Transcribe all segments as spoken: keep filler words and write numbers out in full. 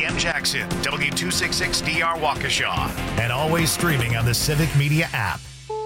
M Jackson, W two sixty-six D R Waukesha, and always streaming on the Civic Media app.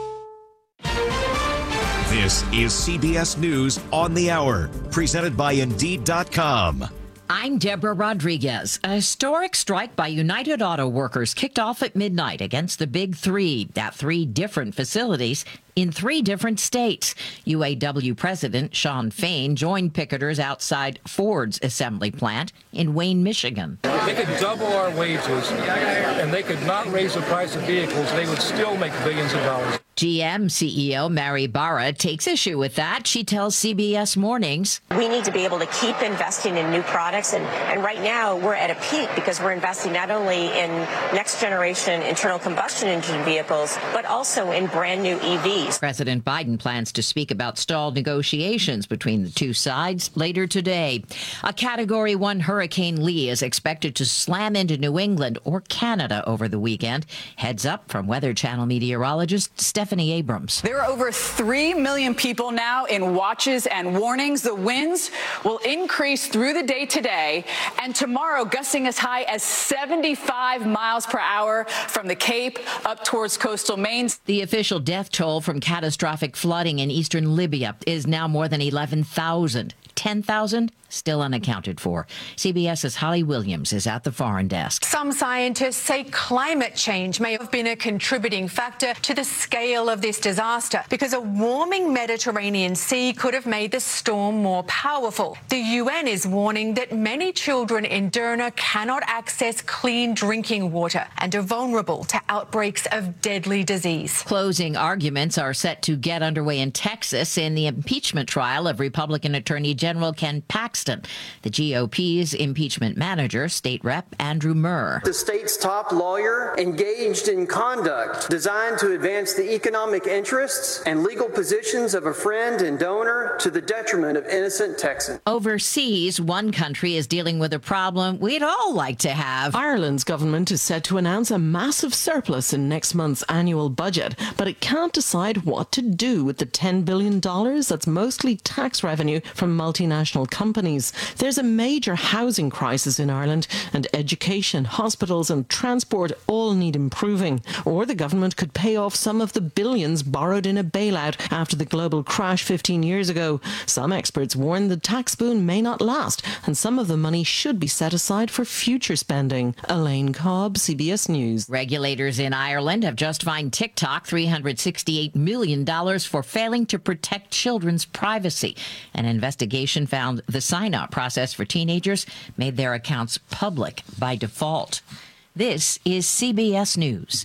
This is C B S News on the Hour, presented by Indeed dot com. I'm Deborah Rodriguez. A historic strike by United Auto Workers kicked off at midnight against the Big Three at three different facilities in three different states. U A W President Shawn Fain joined picketers outside Ford's assembly plant in Wayne, Michigan. If they could double our wages and they could not raise the price of vehicles, they would still make billions of dollars. G M C E O Mary Barra takes issue with that. She tells C B S Mornings, we need to be able to keep investing in new products. And, and right now we're at a peak because we're investing not only in next generation internal combustion engine vehicles, but also in brand new E Vs. President Biden plans to speak about stalled negotiations between the two sides later today. A Category one Hurricane Lee is expected to slam into New England or Canada over the weekend. Heads up from Weather Channel meteorologist Stephanie Abrams. There are over three million people now in watches and warnings. The winds will increase through the day today and tomorrow, gusting as high as seventy-five miles per hour from the Cape up towards coastal Maine. The official death toll from catastrophic flooding in eastern Libya is now more than eleven thousand. ten thousand still unaccounted for. CBS's Holly Williams is at the foreign desk. Some scientists say climate change may have been a contributing factor to the scale of this disaster because a warming Mediterranean Sea could have made the storm more powerful. The U N is warning that many children in Derna cannot access clean drinking water and are vulnerable to outbreaks of deadly disease. Closing arguments are set to get underway in Texas in the impeachment trial of Republican Attorney General Ken Paxton. The G O P's impeachment manager, State Rep Andrew Murr. The state's top lawyer engaged in conduct designed to advance the economic interests and legal positions of a friend and donor to the detriment of innocent Texans. Overseas, one country is dealing with a problem we'd all like to have. Ireland's government is set to announce a massive surplus in next month's annual budget, but it can't decide what to do with the ten billion dollars that's mostly tax revenue from multinational companies. There's a major housing crisis in Ireland, and education, hospitals and transport all need improving. Or the government could pay off some of the billions borrowed in a bailout after the global crash fifteen years ago. Some experts warn the tax boon may not last, and some of the money should be set aside for future spending. Elaine Cobb, C B S News. Regulators in Ireland have just fined TikTok three hundred sixty-eight million dollars for failing to protect children's privacy. An investigation found the sign-up process for teenagers made their accounts public by default. This is C B S News.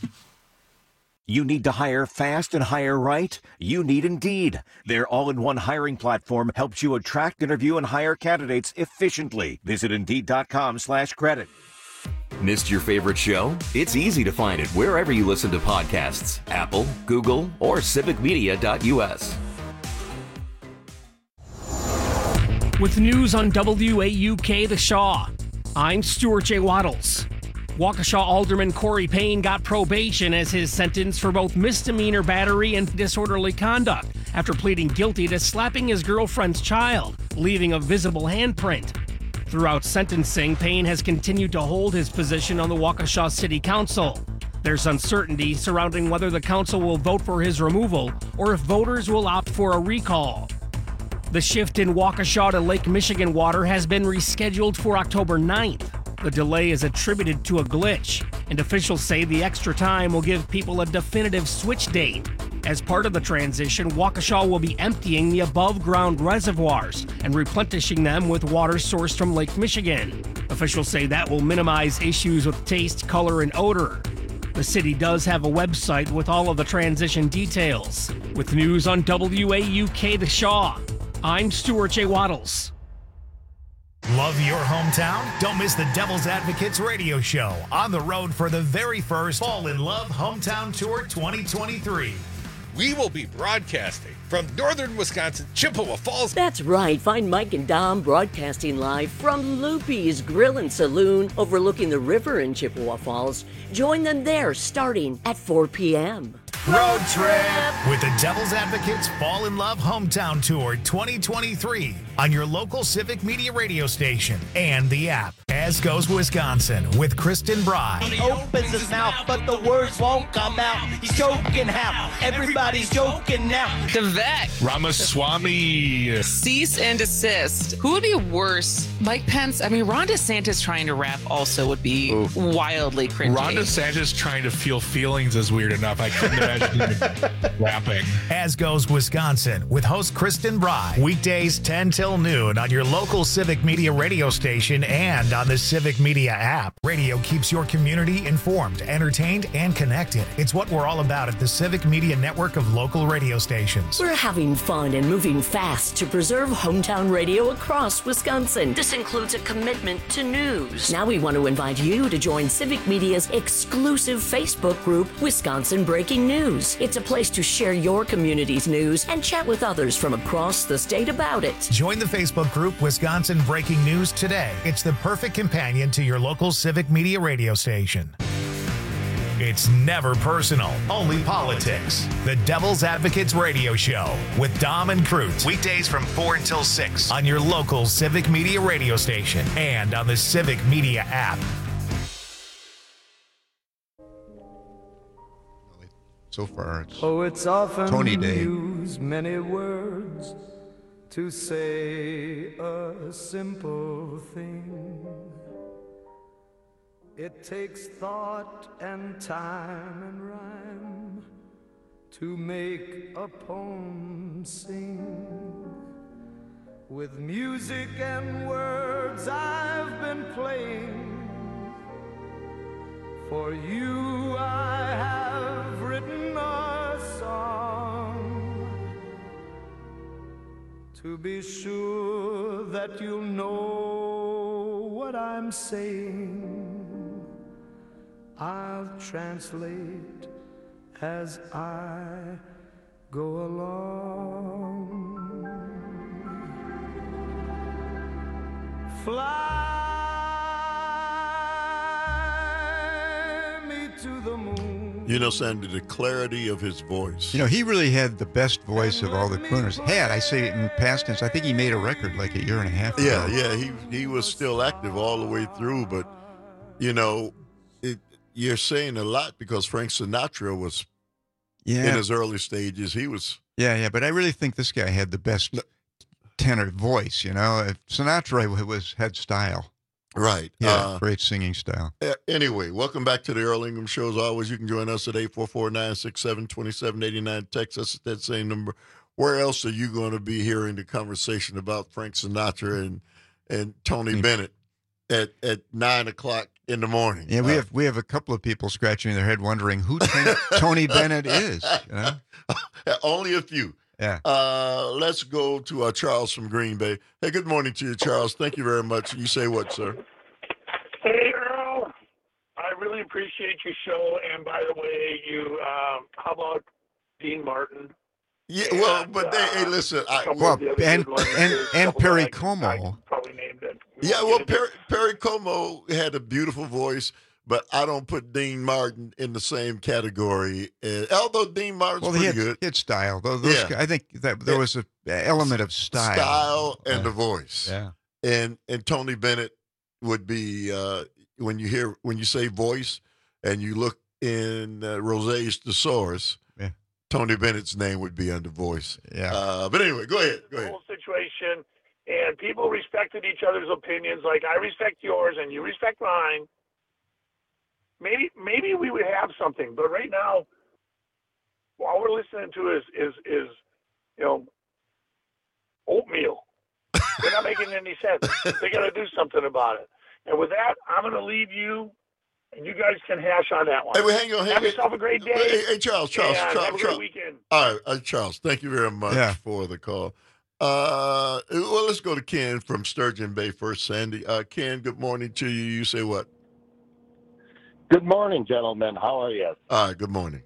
You need to hire fast and hire right? You need Indeed. Their all-in-one hiring platform helps you attract, interview, and hire candidates efficiently. Visit Indeed.com slash credit. Missed your favorite show? It's easy to find it wherever you listen to podcasts. Apple, Google, or civic media dot U S. With news on W A U K The Shaw, I'm Stuart J. Waddles. Waukesha Alderman Corey Payne got probation as his sentence for both misdemeanor battery and disorderly conduct after pleading guilty to slapping his girlfriend's child, leaving a visible handprint. Throughout sentencing, Payne has continued to hold his position on the Waukesha City Council. There's uncertainty surrounding whether the council will vote for his removal or if voters will opt for a recall. The shift in Waukesha to Lake Michigan water has been rescheduled for October ninth. The delay is attributed to a glitch, and officials say the extra time will give people a definitive switch date. As part of the transition, Waukesha will be emptying the above-ground reservoirs and replenishing them with water sourced from Lake Michigan. Officials say that will minimize issues with taste, color, and odor. The city does have a website with all of the transition details. With news on W A U K The Shaw, I'm Stuart J. Waddles. Love your hometown? Don't miss the Devil's Advocates radio show on the road for the very first Fall in Love Hometown Tour twenty twenty-three. We will be broadcasting from northern Wisconsin, Chippewa Falls. That's right. Find Mike and Dom broadcasting live from Loopy's Grill and Saloon overlooking the river in Chippewa Falls. Join them there starting at four p.m. Road trip with the Devil's Advocates Fall in Love Hometown Tour twenty twenty-three. on your local Civic Media radio station and the app. As Goes Wisconsin with Kristen Bry. He opens his mouth, but the words won't come out. He's joking how everybody's joking now. The Vet. Ramaswamy. Cease and desist. Who would be worse? Mike Pence? I mean, Ron DeSantis trying to rap also would be Ooh. wildly cringy. Ron DeSantis trying to feel feelings is weird enough. I couldn't imagine him rapping. As Goes Wisconsin with host Kristen Bry. Weekdays ten till noon on your local Civic Media radio station and on the Civic Media app. Radio keeps your community informed, entertained, and connected. It's what we're all about at the Civic Media network of local radio stations. We're having fun and moving fast to preserve hometown radio across Wisconsin. This includes a commitment to news. Now we want to invite you to join Civic Media's exclusive Facebook group, Wisconsin Breaking News. It's a place to share your community's news and chat with others from across the state about it. Join the Facebook group Wisconsin Breaking News today. It's the perfect companion to your local Civic Media radio station. It's never personal, only politics. The Devil's Advocates Radio Show with Dom and Cruz. Weekdays from four until six on your local Civic Media radio station and on the Civic Media app. So far, it's Poets often Tony Day. use many words to say a simple thing. It takes thought and time and rhyme to make a poem sing. With music and words I've been playing. For you I have written a song, to be sure that you'll know what I'm saying. I'll translate as I go along. Fly me to the moon. You know, Sandy, the clarity of his voice. You know, he really had the best voice of all the crooners. Had, I say it in past tense, I think he made a record like a year and a half ago. Yeah, yeah, he he was still active all the way through, but, you know, it, you're saying a lot because Frank Sinatra was yeah. in his early stages. He was... Yeah, yeah, but I really think this guy had the best tenor voice, you know. Sinatra was had style. Right. Yeah, uh, great singing style. Anyway, welcome back to the Earl Ingham Show. As always, you can join us at eight four four, nine six seven, two seven eight nine. Text us at that same number. Where else are you going to be hearing the conversation about Frank Sinatra and, and Tony Bennett at, at nine o'clock in the morning? Yeah, we uh, have we have a couple of people scratching their head wondering who Tony Bennett is. You know? Only a few. Yeah. Uh, let's go to uh, Charles from Green Bay. Hey, good morning to you, Charles. Thank you very much. You say what, sir? Hey, Earl. I really appreciate your show. And by the way, you um, how about Dean Martin? Yeah, well, and, but they, uh, hey, listen. I, well, and and, and Perry Como. Probably named it. We yeah, well, Perry, Perry Como had a beautiful voice. But I don't put Dean Martin in the same category. Uh, although Dean Martin's well, pretty he had, good. He had style. Those, those yeah. guys, I think that there was an element of style. Style and yeah. the voice. Yeah. And and Tony Bennett would be, uh, when you hear, when you say voice and you look in uh, Rosé's thesaurus, yeah. Tony Bennett's name would be under voice. Yeah. Uh, but anyway, go ahead. Go ahead. Whole situation, and people respected each other's opinions. Like, I respect yours and you respect mine. Maybe maybe we would have something, but right now, all we're listening to is is is you know oatmeal. They're not making any sense. They got to do something about it. And with that, I'm going to leave you, and you guys can hash on that one. Hey, well, hang on, hang have on. yourself a great day. Hey, hey Charles, Charles, and Charles, have a Charles. great weekend. All right, uh, Charles. Thank you very much yeah. for the call. Uh, well, let's go to Ken from Sturgeon Bay first. Sandy, uh, Ken, good morning to you. You say what? Good morning, gentlemen. How are you? All right, good morning.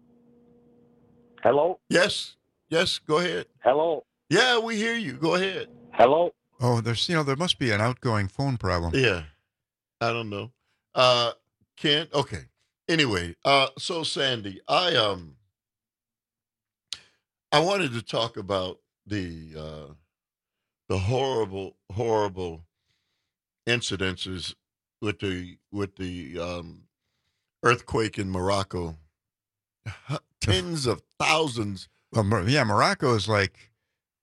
Hello? Yes. Yes, go ahead. Hello? Yeah, we hear you. Go ahead. Hello? Oh, there's, you know, there must be an outgoing phone problem. Yeah. I don't know. Uh, Ken, okay. Anyway, uh, so Sandy, I, um, I wanted to talk about the, uh, the horrible, horrible incidences with the with the um, earthquake in Morocco. Tens of thousands. Well, Mor- yeah, Morocco is like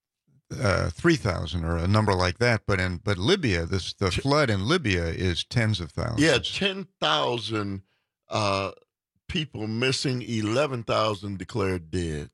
uh, three thousand or a number like that. But in but Libya, this the flood in Libya is tens of thousands. Yeah, ten thousand uh, people missing, eleven thousand declared dead.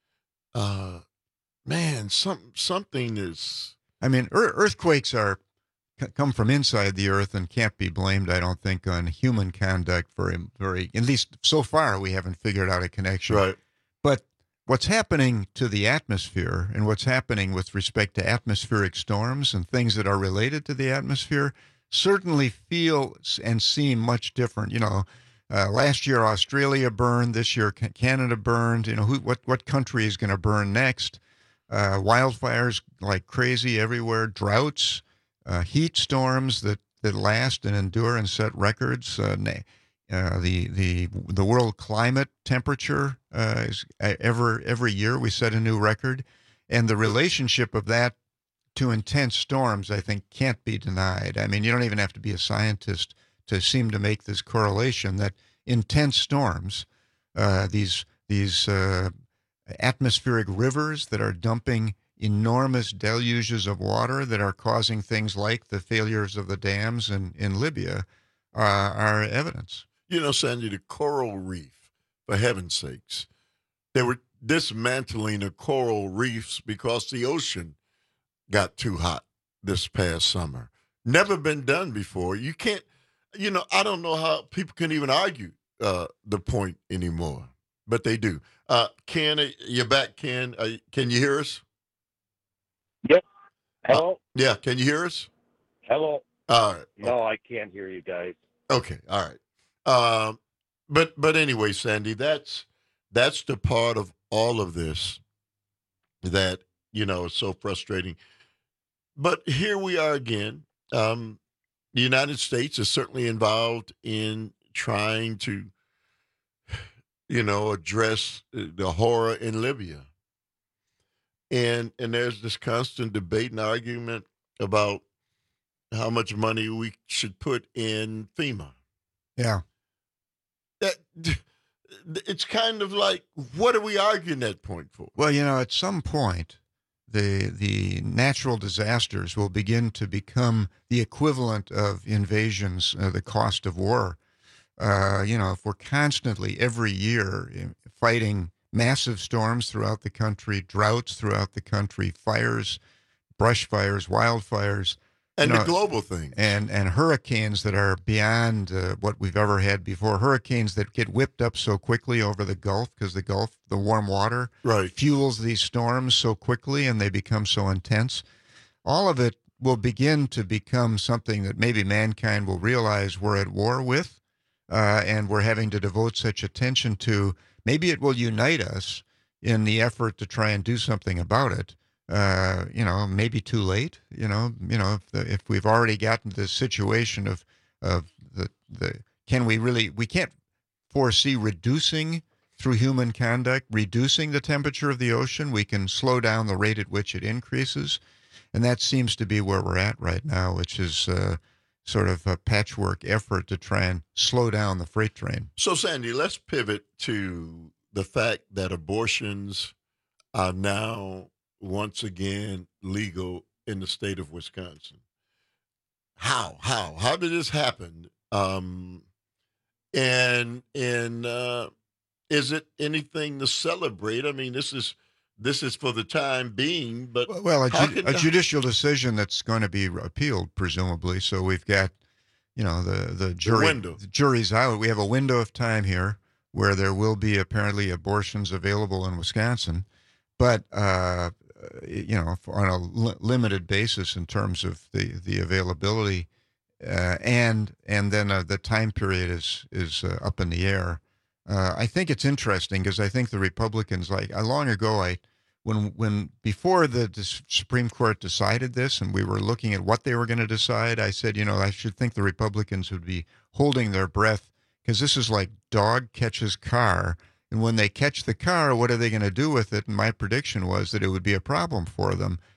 Uh, man, some something is. I mean, ear- earthquakes are c- come from inside the earth and can't be blamed, I don't think, on human conduct. Very, very. At least so far, we haven't figured out a connection. Right. But what's happening to the atmosphere and what's happening with respect to atmospheric storms and things that are related to the atmosphere certainly feel and seem much different. You know, uh, last year Australia burned. This year Canada burned. You know, who, what what country is going to burn next? Uh, wildfires like crazy everywhere. Droughts, uh, heat storms that, that last and endure and set records. Uh, Uh, the the the world climate temperature uh, is uh, ever every year we set a new record, and the relationship of that to intense storms, I think, can't be denied. I mean, you don't even have to be a scientist to seem to make this correlation that intense storms, uh, these these uh, atmospheric rivers that are dumping enormous deluges of water that are causing things like the failures of the dams in in Libya, uh, are evidence. You know, Sandy, the coral reef, for heaven's sakes, they were dismantling the coral reefs because the ocean got too hot this past summer. Never been done before. You can't, you know, I don't know how people can even argue uh, the point anymore, but they do. Uh, Ken, you're back, Ken. Uh, can you hear us? Yep. Hello? Uh, yeah, can you hear us? Hello? All right. No, I can't hear you guys. Okay, all right. Um, but but anyway, Sandy, that's that's the part of all of this that, you know, is so frustrating. But here we are again. Um, the United States is certainly involved in trying to, you know, address the horror in Libya. And and there's this constant debate and argument about how much money we should put in FEMA. Yeah. That it's kind of like, what are we arguing that point for? Well, you know, at some point, the the natural disasters will begin to become the equivalent of invasions, uh, the cost of war. Uh, you know, if we're constantly every year fighting massive storms throughout the country, droughts throughout the country, fires, brush fires, wildfires. And you the know, global thing. And and hurricanes that are beyond uh, what we've ever had before. Hurricanes that get whipped up so quickly over the Gulf because the Gulf, the warm water, right. fuels these storms so quickly and they become so intense. All of it will begin to become something that maybe mankind will realize we're at war with, uh, and we're having to devote such attention to. Maybe it will unite us in the effort to try and do something about it. Uh, you know, maybe too late. You know, you know, if, the, if we've already gotten to this situation of of the the can we really we can't foresee reducing through human conduct, reducing the temperature of the ocean. We can slow down the rate at which it increases, and that seems to be where we're at right now, which is uh, sort of a patchwork effort to try and slow down the freight train. So, Sandy, let's pivot to the fact that abortions are now once again legal in the state of Wisconsin. How? How? How did this happen? Um, and and uh, is it anything to celebrate? I mean, this is this is for the time being, but well, a, how ju- can- a judicial decision that's going to be appealed, presumably. So we've got, you know, the the jury. window. The jury's out. We have a window of time here where there will be apparently abortions available in Wisconsin, but uh, you know, on a li- limited basis in terms of the the availability, uh, and and then uh, the time period is is uh, up in the air. Uh, I think it's interesting because I think the Republicans, like uh, long ago, I when when before the, the Supreme Court decided this, and we were looking at what they were going to decide, I said, you know, I should think the Republicans would be holding their breath because this is like dog catches car. And when they catch the car, what are they going to do with it? And my prediction was that it would be a problem for them.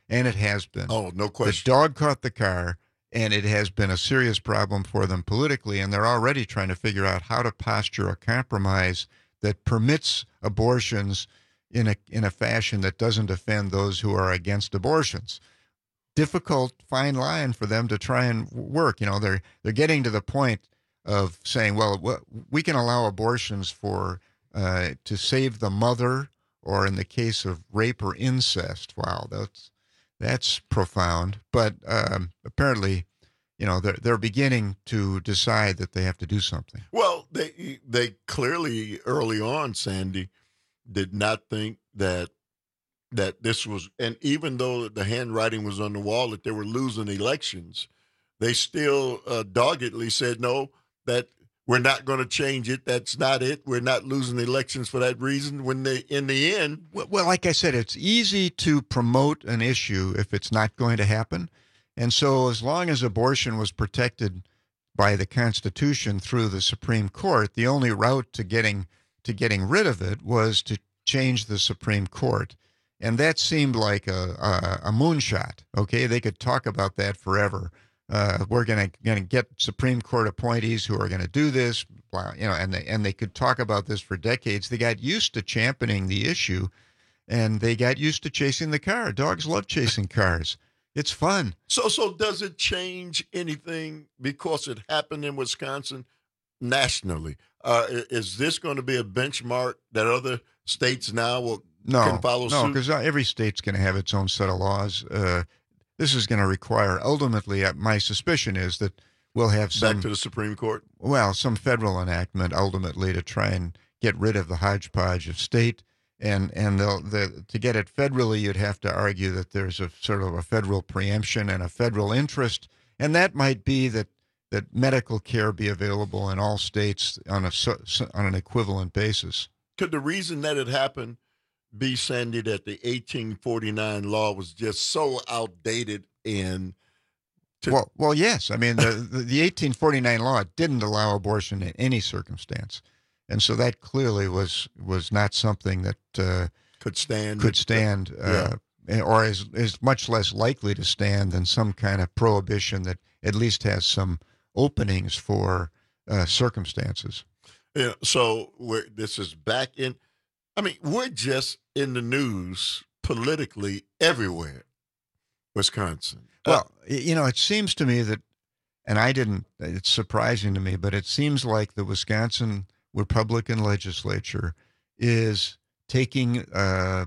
and it has been. Oh, no question. The dog caught the car, and it has been a serious problem for them politically, and they're already trying to figure out how to posture a compromise that permits abortions in a in a fashion that doesn't offend those who are against abortions. Difficult, fine line for them to try and work. You know, they're they're getting to the point of saying, well, we can allow abortions for uh, to save the mother, or in the case of rape or incest. Wow, that's that's profound. But um, apparently, you know, they're they're beginning to decide that they have to do something. Well, they they clearly early on, Sandy, did not think that that this was, and even though the handwriting was on the wall that they were losing elections, they still uh, doggedly said, no, that we're not going to change it. That's not it. We're not losing elections for that reason. When they, in the end. Well, well, like I said, it's easy to promote an issue if it's not going to happen. And so as long as abortion was protected by the Constitution through the Supreme Court, the only route to getting to getting rid of it was to change the Supreme Court. And that seemed like a, a, a moonshot. Okay, they could talk about that forever. Uh, we're going to going to get Supreme Court appointees who are going to do this, you know, and they and they could talk about this for decades. They got used to championing the issue, and they got used to chasing the car. Dogs love chasing cars. It's fun. So, so does it change anything because it happened in Wisconsin nationally? Uh, is this going to be a benchmark that other states now will no, can follow no, suit? because every state's going to have its own set of laws. Uh, this is going to require, ultimately, uh, my suspicion is that we'll have some... Back to the Supreme Court? Well, some federal enactment, ultimately, to try and get rid of the hodgepodge of state. And and they'll, the, to get it federally, you'd have to argue that there's a sort of a federal preemption and a federal interest. And that might be that that medical care be available in all states on a on an equivalent basis. Could the reason that it happened be, Sandy, that the eighteen forty-nine law was just so outdated and to- well, well, yes. I mean, the, the the eighteen forty-nine law didn't allow abortion in any circumstance, and so that clearly was was not something that uh, could stand could stand, uh, yeah. or is is much less likely to stand than some kind of prohibition that at least has some openings for uh, circumstances. Yeah, so we're, this is back in, I mean, we're just in the news politically everywhere, Wisconsin. Well, uh, you know, it seems to me that, and I didn't, it's surprising to me, but it seems like the Wisconsin Republican legislature is taking uh,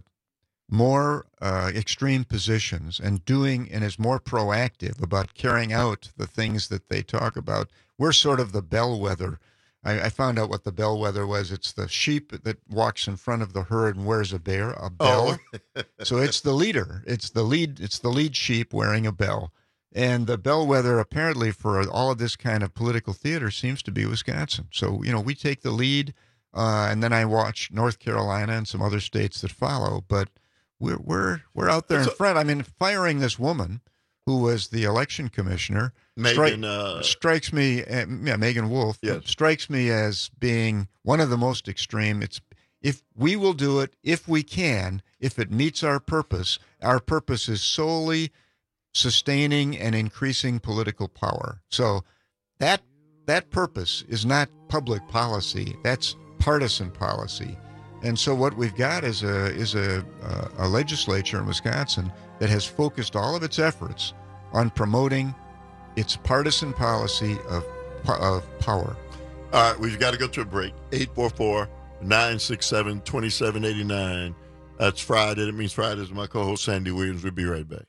more uh, extreme positions and doing and is more proactive about carrying out the things that they talk about. We're sort of the bellwether. I, I found out what the bellwether was. It's the sheep that walks in front of the herd and wears a bear, a bell. Oh. So it's the leader. It's the lead. It's the lead sheep wearing a bell. And the bellwether, apparently, for all of this kind of political theater seems to be Wisconsin. So, you know, we take the lead, uh, and then I watch North Carolina and some other states that follow. But We're we're we're out there in front. I mean, firing this woman, who was the election commissioner, Megan stri- uh, strikes me. Uh, yeah, Megan Wolf yes. strikes me as being one of the most extreme. It's if we will do it, if we can, if it meets our purpose. Our purpose is solely sustaining and increasing political power. So that that purpose is not public policy. That's partisan policy. And so what we've got is a is a, a a legislature in Wisconsin that has focused all of its efforts on promoting its partisan policy of of power. All right, we've got to go to a break. eight four four, nine six seven, two seven eight nine. That's Friday. That means Friday is my co-host, Sandy Williams. We'll be right back.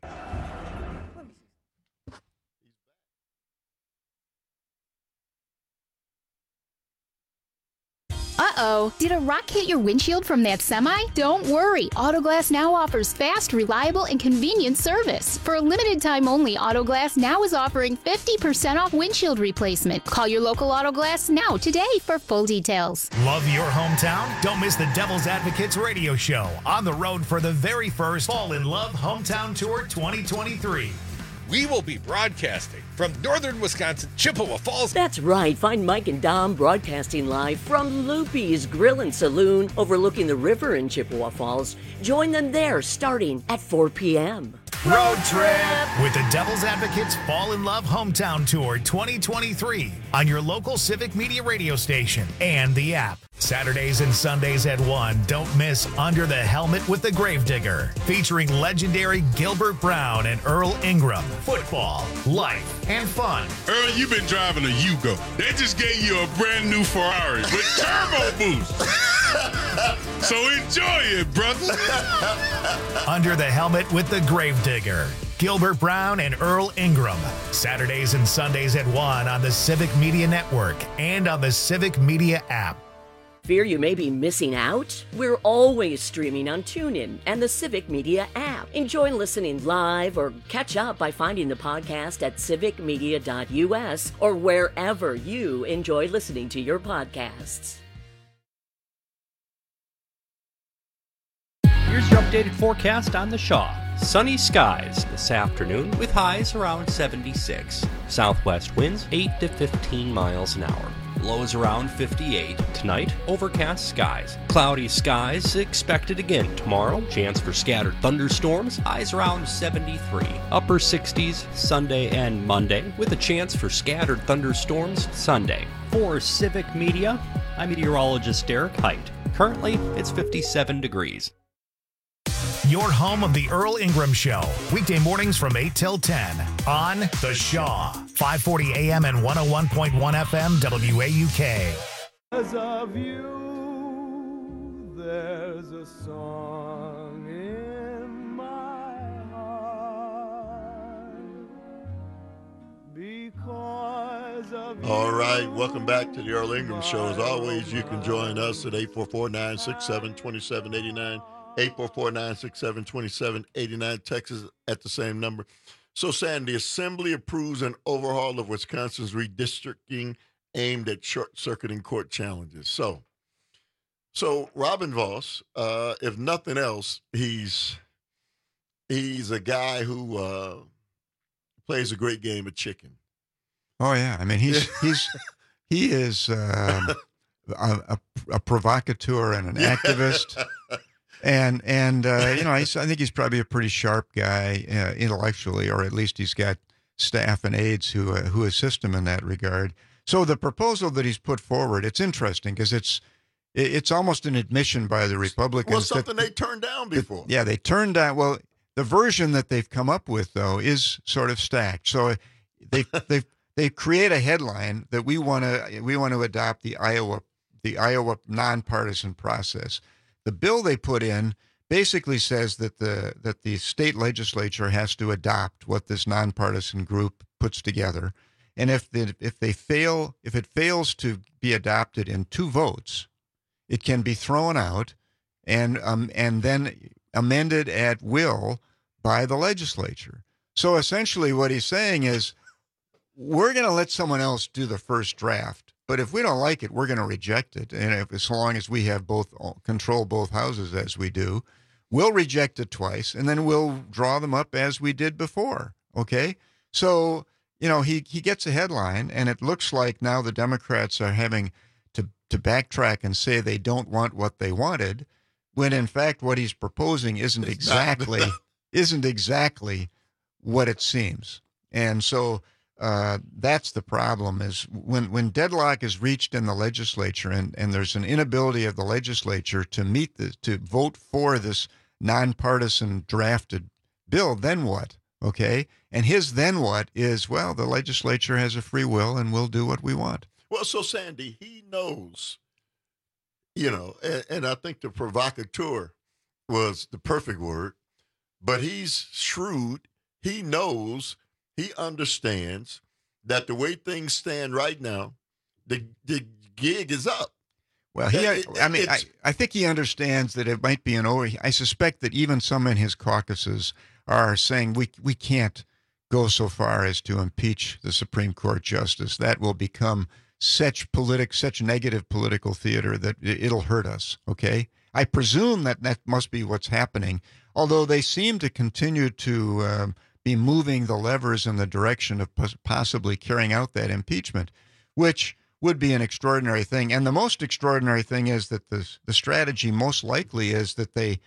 Uh-oh, did a rock hit your windshield from that semi? Don't worry, Autoglass Now offers fast, reliable, and convenient service. For a limited time only, Autoglass Now is offering fifty percent off windshield replacement. Call your local Autoglass Now today for full details. Love your hometown? Don't miss the Devil's Advocates radio show on the road for the very first Fall in Love Hometown Tour twenty twenty-three. We will be broadcasting from northern Wisconsin, Chippewa Falls. That's right. Find Mike and Dom broadcasting live from Loopy's Grill and Saloon overlooking the river in Chippewa Falls. Join them there starting at four p.m. Road Trip with the Devil's Advocates Fall in Love Hometown Tour twenty twenty-three on your local Civic Media radio station and the app. Saturdays and Sundays at one. Don't miss Under the Helmet with the Gravedigger, featuring legendary Gilbert Brown and Earl Ingram. Football, life, and fun. Earl, you've been driving a Yugo. They just gave you a brand new Ferrari with turbo boost. So enjoy it, brother. Under the Helmet with the Gravedigger. Gilbert Brown and Earl Ingram. Saturdays and Sundays at one on the Civic Media Network and on the Civic Media app. Fear you may be missing out? We're always streaming on TuneIn and the Civic Media app. Enjoy listening live or catch up by finding the podcast at civic media dot u s or wherever you enjoy listening to your podcasts. Here's your updated forecast on the Shaw. Sunny skies this afternoon with highs around seventy-six. Southwest winds eight to fifteen miles an hour. Lows around fifty-eight. Tonight, overcast skies. Cloudy skies expected again tomorrow. Chance for scattered thunderstorms. Highs around seventy-three. Upper sixties Sunday and Monday with a chance for scattered thunderstorms Sunday. For Civic Media, I'm meteorologist Derek Height. Currently, it's fifty-seven degrees. Your home of the Earl Ingram Show, weekday mornings from eight till ten on The Shaw, five forty A M and one oh one point one F M W A U K. Because of you, there's a song in my heart. Because of you. All right, welcome back to the Earl Ingram Show. As always, you can join us at eight four four, nine six seven, two seven eight nine. eight four four, nine six seven, two seven eight nine, Texas at the same number. So, Sandy, the Assembly approves an overhaul of Wisconsin's redistricting aimed at short-circuiting court challenges. So, so Robin Vos, uh, if nothing else, he's he's a guy who uh, plays a great game of chicken. Oh yeah, I mean he's he's he is um, a, a, a provocateur and an activist. And, and uh, you know, I, I think he's probably a pretty sharp guy uh, intellectually, or at least he's got staff and aides who uh, who assist him in that regard. So the proposal that he's put forward, it's interesting because it's it's almost an admission by the Republicans. Well, something that, they turned down before. That, yeah, they turned down. Well, the version that they've come up with, though, is sort of stacked. So they they they create a headline that we want to we want to adopt the Iowa the Iowa nonpartisan process. The bill they put in basically says that the that the state legislature has to adopt what this nonpartisan group puts together, and if the, if they fail, if it fails to be adopted in two votes, it can be thrown out, and um and then amended at will by the legislature. So essentially, what he's saying is, we're going to let someone else do the first draft. But if we don't like it, we're going to reject it. And if, as long as we have both control both houses as we do, we'll reject it twice, and then we'll draw them up as we did before. Okay? So, you know, he, he gets a headline, and it looks like now the Democrats are having to, to backtrack and say they don't want what they wanted, when in fact what he's proposing isn't it's exactly isn't exactly what it seems. And so Uh, that's the problem, is when, when deadlock is reached in the legislature and, and there's an inability of the legislature to meet the, to vote for this nonpartisan drafted bill, then what? Okay. And his then what is, well, the legislature has a free will and we'll do what we want. Well, so Sandy, he knows, you know, and, and I think the provocateur was the perfect word, but he's shrewd. He knows, he understands that the way things stand right now, the the gig is up. Well, he, It- I mean, I, it's- I think he understands that it might be an over. I suspect that even some in his caucuses are saying we we can't go so far as to impeach the Supreme Court justice. That will become such politic, such negative political theater that it- it'll hurt us. Okay, I presume that that must be what's happening. Although they seem to continue to um, be moving the levers in the direction of pos- possibly carrying out that impeachment, which would be an extraordinary thing. And the most extraordinary thing is that the the strategy most likely is that they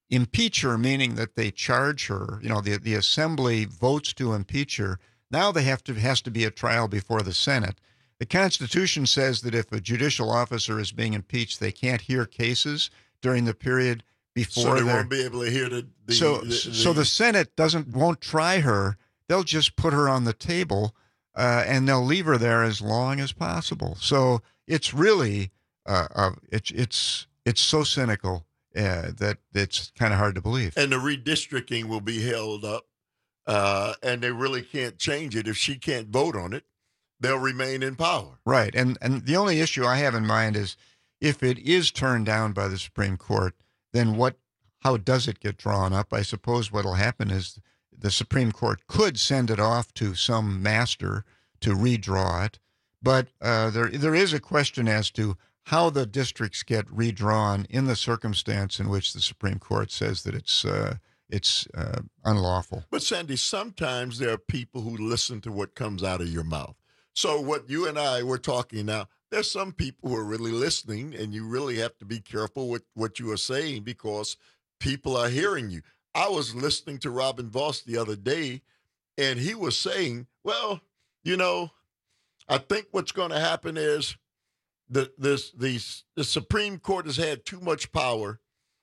impeach her, meaning that they charge her, you know, the, the assembly votes to impeach her, now they have to has to be a trial before the Senate. The Constitution says that if a judicial officer is being impeached, they can't hear cases during the period before. So they they're- won't be able to hear the. the so, the, the, so the Senate doesn't won't try her. They'll just put her on the table, uh, and they'll leave her there as long as possible. So it's really, uh, uh, it's it's it's so cynical uh, that it's kind of hard to believe. and the redistricting will be held up, uh, and they really can't change it if she can't vote on it. They'll remain in power. Right, and and the only issue I have in mind is if it is turned down by the Supreme Court, then what? How does it get drawn up? I suppose what will happen is the Supreme Court could send it off to some master to redraw it, but uh, there there is a question as to how the districts get redrawn in the circumstance in which the Supreme Court says that it's uh, it's uh, unlawful. But Sandy, sometimes there are people who listen to what comes out of your mouth. So what you and I were talking now, there's some people who are really listening, and you really have to be careful with what you are saying because people are hearing you. I was listening to Robin Voss the other day, and he was saying, well, you know, I think what's going to happen is the this these the Supreme Court has had too much power,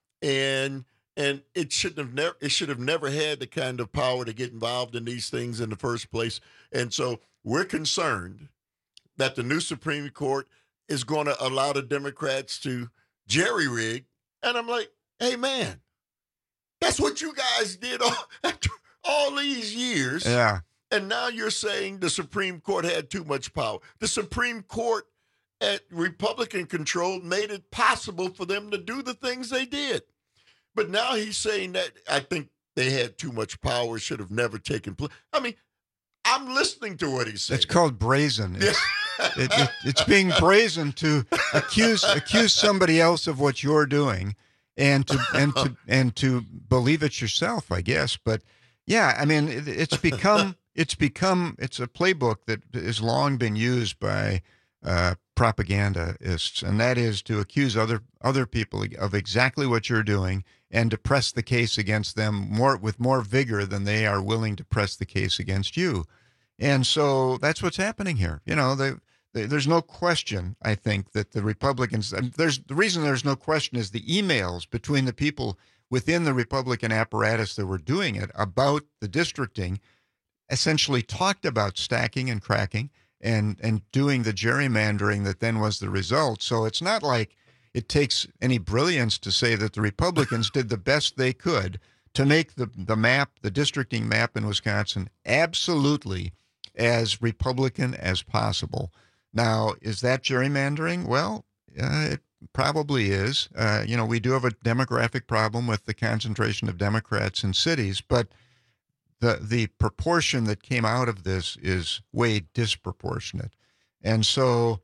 and and it shouldn't have never it should have never had the kind of power to get involved in these things in the first place. And so we're concerned that the new Supreme Court is going to allow the Democrats to jerry-rig. And I'm like, hey, man, that's what you guys did all, after all these years. Yeah. And now you're saying the Supreme Court had too much power. The Supreme Court at Republican control made it possible for them to do the things they did. But now he's saying that I think they had too much power, should have never taken place. I mean, I'm listening to what he's saying. It's called brazen. It's, it, it, it's being brazen to accuse accuse somebody else of what you're doing, and to and to and to believe it yourself, I guess. But yeah, I mean, it, it's become it's become it's a playbook that has long been used by uh, propagandists, and that is to accuse other other people of exactly what you're doing and to press the case against them more with more vigor than they are willing to press the case against you. And so that's what's happening here. You know, they, they, there's no question, I think, that the Republicans, there's the reason there's no question is the emails between the people within the Republican apparatus that were doing it about the districting essentially talked about stacking and cracking and, and doing the gerrymandering that then was the result. So it's not like it takes any brilliance to say that the Republicans did the best they could to make the, the map, the districting map in Wisconsin, absolutely as Republican as possible. Now, is that gerrymandering? Well, uh, it probably is. Uh, you know, we do have a demographic problem with the concentration of Democrats in cities, but the the proportion that came out of this is way disproportionate. And so,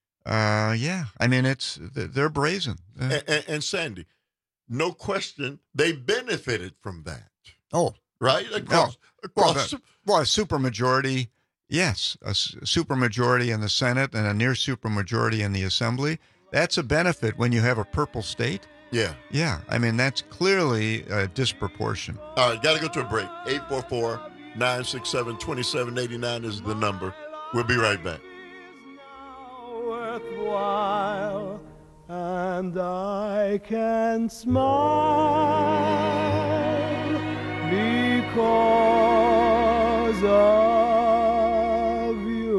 uh, yeah, I mean, it's they're brazen. Uh, and, and, and Sandy, no question, they benefited from that. Oh, right? Across, no. across Well, the, well, a supermajority, yes, a supermajority in the Senate and a near supermajority in the Assembly. That's a benefit when you have a purple state. Yeah. Yeah, I mean, that's clearly a disproportion. All right, got to go to a break. eight four four, nine six seven, two seven eight nine is the number. We'll be right back. Worthwhile, and I can smile because of you.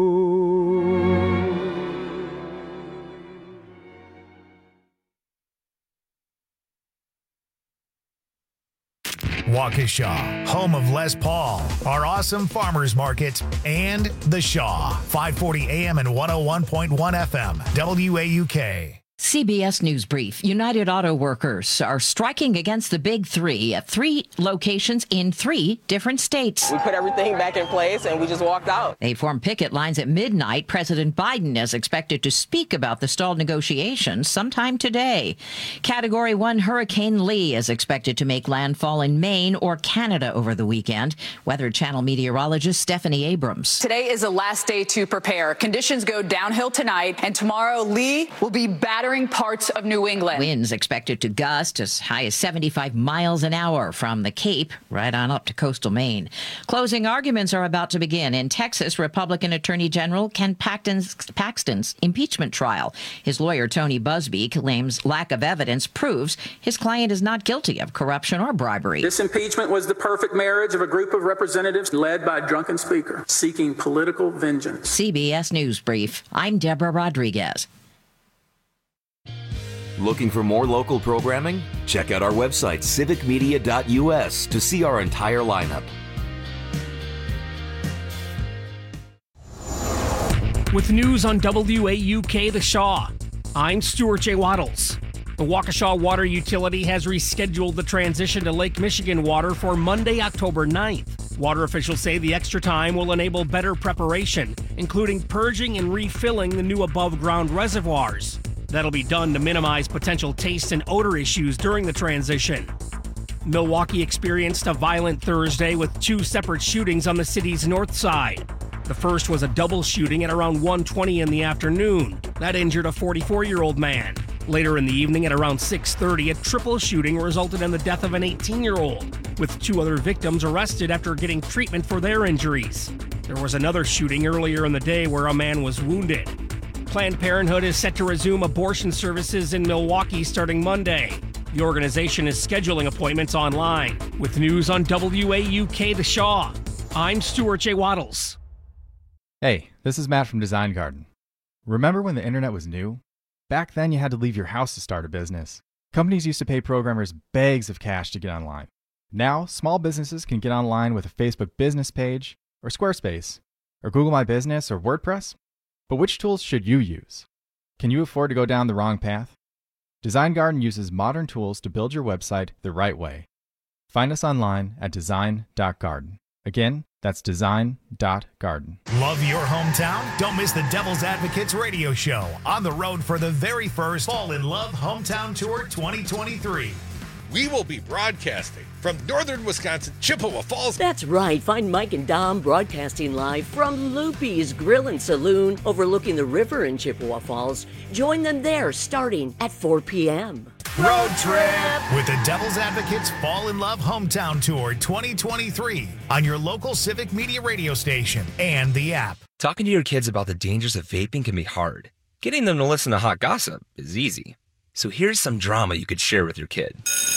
Waukesha, home of Les Paul, our awesome farmers market, and The Shaw, five forty A M and one oh one point one F M, W A U K. C B S News Brief. United Auto Workers are striking against the big three at three locations in three different states. We put everything back in place and we just walked out. They formed picket lines at midnight. President Biden is expected to speak about the stalled negotiations sometime today. Category one Hurricane Lee is expected to make landfall in Maine or Canada over the weekend. Weather Channel meteorologist Stephanie Abrams. Today is the last day to prepare. Conditions go downhill tonight, and tomorrow Lee will be battering inspiring parts of New England. Winds expected to gust as high as seventy-five miles an hour from the Cape right on up to coastal Maine. Closing arguments are about to begin in Texas. Republican Attorney General Ken Paxton's, Paxton's impeachment trial. His lawyer, Tony Busby, claims lack of evidence proves his client is not guilty of corruption or bribery. This impeachment was the perfect marriage of a group of representatives led by a drunken speaker seeking political vengeance. C B S News Brief. I'm Deborah Rodriguez. Looking for more local programming? Check out our website, civic media dot u s, to see our entire lineup. With news on W A U K The Shaw, I'm Stuart J. Waddles. The Waukesha Water Utility has rescheduled the transition to Lake Michigan water for Monday, October ninth. Water officials say the extra time will enable better preparation, including purging and refilling the new above-ground reservoirs. That'll be done to minimize potential taste and odor issues during the transition. Milwaukee experienced a violent Thursday with two separate shootings on the city's north side. The first was a double shooting at around one twenty in the afternoon. That injured a forty-four-year-old man. Later in the evening at around six thirty, a triple shooting resulted in the death of an eighteen-year-old, with two other victims arrested after getting treatment for their injuries. There was another shooting earlier in the day where a man was wounded. Planned Parenthood is set to resume abortion services in Milwaukee starting Monday. The organization is scheduling appointments online. With news on W A U K The Shaw, I'm Stuart J. Waddles. Hey, this is Matt from Design Garden. Remember when the internet was new? Back then, you had to leave your house to start a business. Companies used to pay programmers bags of cash to get online. Now, small businesses can get online with a Facebook business page, or Squarespace, or Google My Business, or WordPress. But which tools should you use? Can you afford to go down the wrong path? Design Garden uses modern tools to build your website the right way. Find us online at design dot garden. Again, that's design dot garden. Love your hometown? Don't miss the Devil's Advocates radio show on the road for the very first Fall in Love Hometown Tour twenty twenty-three. We will be broadcasting from northern Wisconsin, Chippewa Falls. That's right. Find Mike and Dom broadcasting live from Loopy's Grill and Saloon overlooking the river in Chippewa Falls. Join them there starting at four p.m. Road trip with the Devil's Advocates Fall in Love Hometown Tour twenty twenty-three on your local Civic Media radio station and the app. Talking to your kids about the dangers of vaping can be hard. Getting them to listen to hot gossip is easy. So here's some drama you could share with your kid.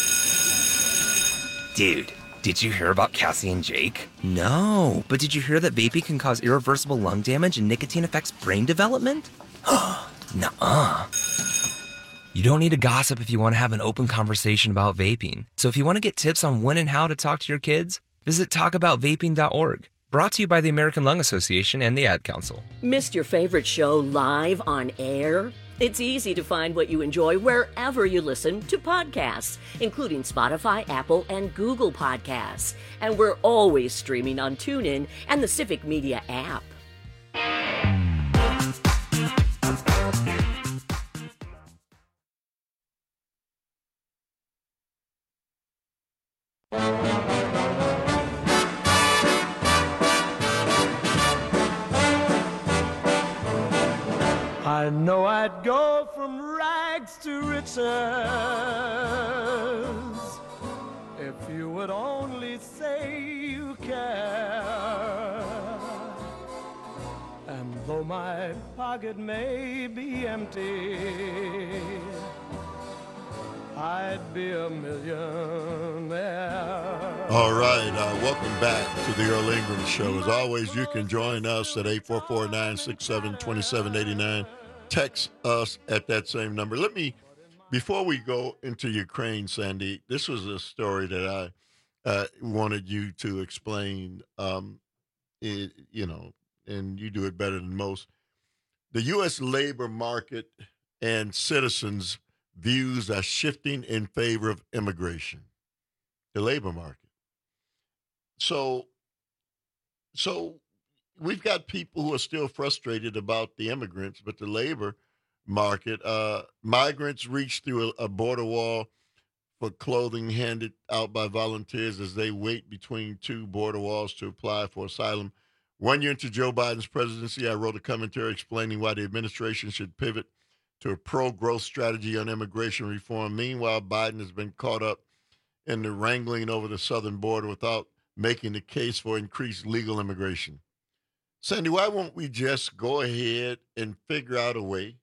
Dude, did you hear about Cassie and Jake? No, but did you hear that vaping can cause irreversible lung damage and nicotine affects brain development? Nuh-uh. You don't need to gossip if you want to have an open conversation about vaping. So if you want to get tips on when and how to talk to your kids, visit talk about vaping dot org. Brought to you by the American Lung Association and the Ad Council. Missed your favorite show live on air? It's easy to find what you enjoy wherever you listen to podcasts, including Spotify, Apple, and Google Podcasts. And we're always streaming on TuneIn and the Civic Media app. I know I'd go from rags to riches if you would only say you care. And though my pocket may be empty, I'd be a millionaire. All right, uh, welcome back to the Earl Ingram Show. As always, you can join us at eight four four, nine six seven, two seven eight nine. Text us at that same number. Let me, before we go into Ukraine, Sandy, this was a story that I uh, wanted you to explain, um, it, you know, and you do it better than most. The U S labor market and citizens' views are shifting in favor of immigration, the labor market. So, so we've got people who are still frustrated about the immigrants, but the labor market, uh, migrants reach through a, a border wall for clothing handed out by volunteers as they wait between two border walls to apply for asylum. One year into Joe Biden's presidency, I wrote a commentary explaining why the administration should pivot to a pro-growth strategy on immigration reform. Meanwhile, Biden has been caught up in the wrangling over the southern border without making the case for increased legal immigration. Sandy, why won't we just go ahead and figure out a way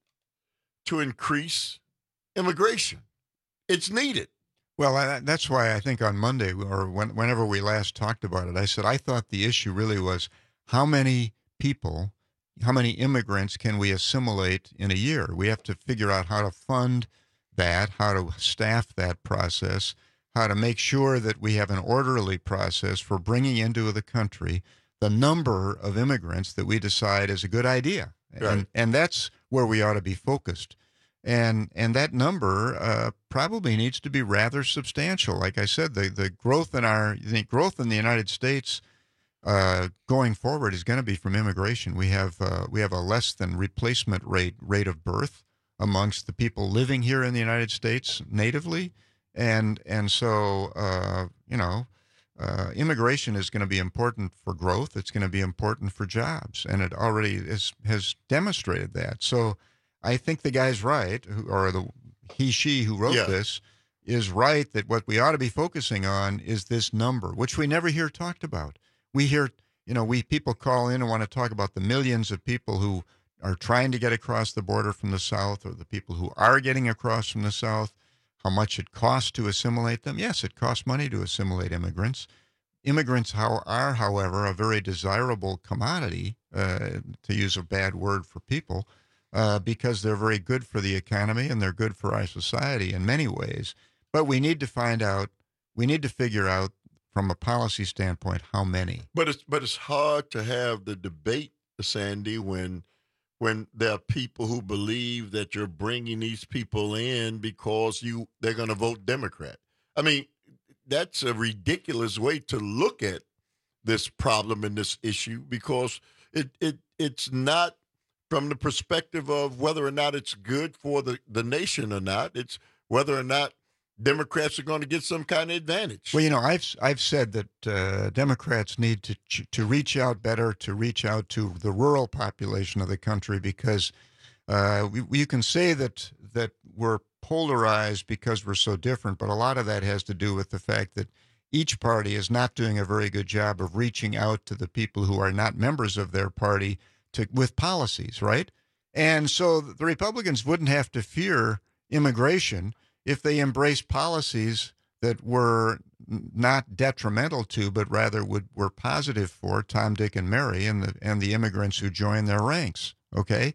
to increase immigration? It's needed. Well, I, that's why I think on Monday or when, whenever we last talked about it, I said I thought the issue really was how many people, how many immigrants can we assimilate in a year? We have to figure out how to fund that, how to staff that process, how to make sure that we have an orderly process for bringing into the country the number of immigrants that we decide is a good idea. Right. And, and that's where we ought to be focused. And and that number uh, probably needs to be rather substantial. Like I said, the, the growth in our the growth in the United States uh, going forward is going to be from immigration. We have uh, we have a less than replacement rate rate of birth amongst the people living here in the United States natively, and and so uh, you know. Uh, immigration is going to be important for growth. It's going to be important for jobs, and it already is, has demonstrated that. So I think the guy's right, who, or the he, she who wrote Yeah. this is right that what we ought to be focusing on is this number, which we never hear talked about. We hear, you know, we people call in and want to talk about the millions of people who are trying to get across the border from the South, or the people who are getting across from the South, how much it costs to assimilate them. Yes, it costs money to assimilate immigrants. Immigrants how, are, however, a very desirable commodity, uh, to use a bad word for people, uh, because they're very good for the economy and they're good for our society in many ways. But we need to find out, we need to figure out from a policy standpoint how many. But it's but it's hard to have the debate, Sandy, when when there are people who believe that you're bringing these people in because you they're going to vote Democrat. I mean, that's a ridiculous way to look at this problem and this issue, because it it it's not from the perspective of whether or not it's good for the, the nation or not. It's whether or not Democrats are going to get some kind of advantage. Well, you know, I've I've said that uh, Democrats need to to reach out better, to reach out to the rural population of the country, because uh, we, you can say that that we're polarized because we're so different, but a lot of that has to do with the fact that each party is not doing a very good job of reaching out to the people who are not members of their party to with policies, right? And so the Republicans wouldn't have to fear immigration if they embraced policies that were not detrimental to, but rather would were positive for Tom, Dick, and Mary and the and the immigrants who join their ranks. Okay,